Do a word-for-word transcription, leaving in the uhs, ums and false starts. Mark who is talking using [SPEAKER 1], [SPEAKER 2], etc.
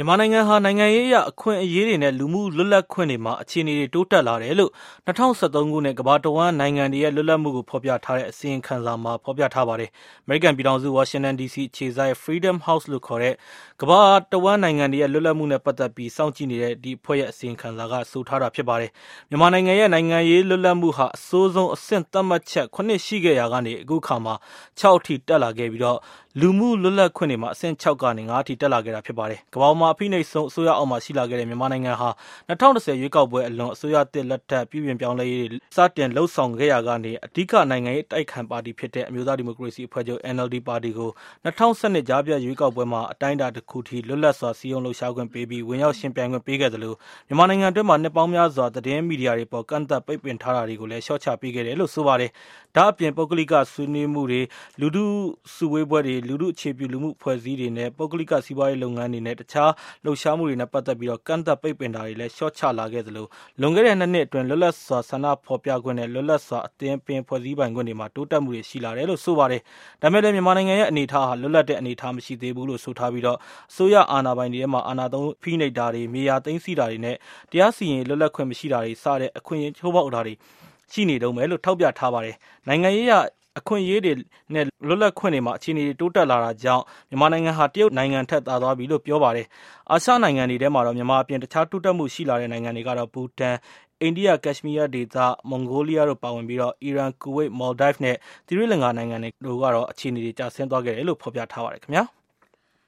[SPEAKER 1] မြန်မာနိုင်ငံဟာနိုင်ငံရေးအရအခွင့်အရေးတွေနဲ့လူမှုလွတ်လပ်ခွင့်တွေမှာအခြေအနေတွေတိုးတက်လာတယ်လို့၂၀၁၃ခုနှစ်ကမ္ဘာတဝန်းနိုင်ငံတွေရဲ့လွတ်လပ်မှုကိုဖော်ပြထားတဲ့အစီရင်ခံစာမှာဖော်ပြထားပါတယ်။ အမေရိကန်ပြည်ထောင်စုဝါရှင်တန်ဒီစီအခြေစိုက် Freedom House လို့ခေါ်တဲ့ကမ္ဘာတဝန်းနိုင်ငံတွေရဲ့လွတ်လပ်မှုနဲ့ပတ်သက်ပြီးစောင့်ကြည့်နေတဲ့ဒီအဖွဲ့ရဲ့အစီရင်ခံစာကဆိုထားတာဖြစ်ပါတယ်။မြန်မာနိုင်ငံရဲ့နိုင်ငံရေးလွတ်လပ်မှုဟာအဆိုးဆုံးအဆင့်သတ်မှတ်ချက်ခုနှစ်ရှိခဲ့ရာကနေအခုအခါမှာခြောက်အထိတက်လာခဲ့ပြီးတော့လူမှုလွတ်လပ်ခွင့်တွေမှာအဆင့်ခြောက်ကနေငါးအထိတက်လာခဲ့တာဖြစ်ပါတယ်။ကမ္ဘာမှာအဖိနှိပ်ဆုံးအစိုးရအောက်မှာရှိလာခဲ့တဲ့မြန်မာနိုင်ငံဟာ၂၀၁၀ရွေးကောက်ပွဲအလွန်အစိုးရသစ်လက်ထက်ပြုပြင်ပြောင်းလဲရေးစတင်လှုပ်ဆောင်ခဲ့ရာကနေအဓိကနိုင်ငံရေးတိုက်ခံပါတီဖြစ်တဲ့အမျိုးသားဒီမိုကရေစီအဖွဲ့ချုပ် N L D ပါတီကို၂၀၁၂ကြားဖြတ်ရွေးကောက်ပွဲမှာအတိုင်းအတာတစ်ခုထိလွတ်လပ်စွာစည်းရုံးလှုပ်ရှားခွင့်ပေးပြီးဝင်ရောက်ရှင်ပြိုင်ခွင့်ပေးခဲ့သလိုမြန်မာနိုင်ငံအတွင်းမှာနှစ်ပေါင်းများစွာသတင်းမီဒီယာတွေပေါ်ကန့်သတ်ပိတ်ပင်ထားတာတွေကိုလည်းလျှော့ချပေးခဲ့တယ်လို့ဆိုပါတယ်။ဒါအပြင်ပုဂ္ဂလိကဆွေးနွေးမှုတွေလူထုစုဝေးပွဲတွေလူထုအခြေပြုလူမှုအဖွဲ့အစည်းတွေနဲ့ပုဂ္ဂလိကစီးပွားရေးလုပ်ငန်းတွေနဲ့တခြားလှုပ်ရှားမှုတွေနဲ့ပတ်သက်ပြီးတော့ကန့်သတ်ပိတ်ပင်တာတွေလည်းလျှော့ချလာခဲ့သလိုလွန်ခဲ့တဲ့နှစ်နှစ်အတွင်းလွတ်လပ်စွာဆန္ဒဖော်ပြခွင့်နဲ့လွတ်လပ်စွာအသင်းပင်ဖွဲ့စည်းပိုင်ခွင့်တွေမှာတိုးတက်မှုတွေရှိလာတယ်လို့ဆိုပါတယ်။ဒါပေမဲ့လည်းမြန်မာနိုင်ငံရဲ့အနေအထားဟာလွတ်လပ်တဲ့အနေအထားမရှိသေးဘူးလို့ဆိုထားပြီးတော့အစိုးရအာဏာပိုင်တွေထဲမှာအာဏာသုံးဖိနှိပ်တာတွေမြေယာသိမ်းဆည်းတာတွေနဲ့တရားစီရင်လွတ်လပ်ခွင့်မရှိတာတွေစတဲ့အခွင့်အရေးချိုးဖောက်တာတွေရှိနေတုန်းပဲလို့ထောက်ပြထားပါတယ်။နိုင်ငံရေးရအခွင့်အရေးတွေနဲ့လွတ်လပ်ခွင့်တွေမှာအခြေအနေတွေတိုးတက်လာတာကြောင့်မြန်မာနိုင်ငံဟာတရုတ်နိုင်ငံထက်သာသွားပြီလို့ပြောပါတယ်။အာရှနိုင်ငံတွေထဲမှာတော့မြန်မာအပြင်တခြားတိုးတက်မှုရှိလာတဲ့နိုင်ငံတွေကတော့ဘူတန်အိန္ဒိယကက်ရှ်မီးယားဒေသမွန်ဂိုလီးယားတို့ပါဝင်ပြီးတော့အီရန်ကူဝိတ်မော်လ်ဒိုက်နဲ့သီရိလင်္ကာနိုင်ငံတွေတို့ကတော့အခြေအနေတွေကျဆင်းသွားခဲ့တယ်လို့ဖော်ပြထားပါတယ်ခင်ဗျာ။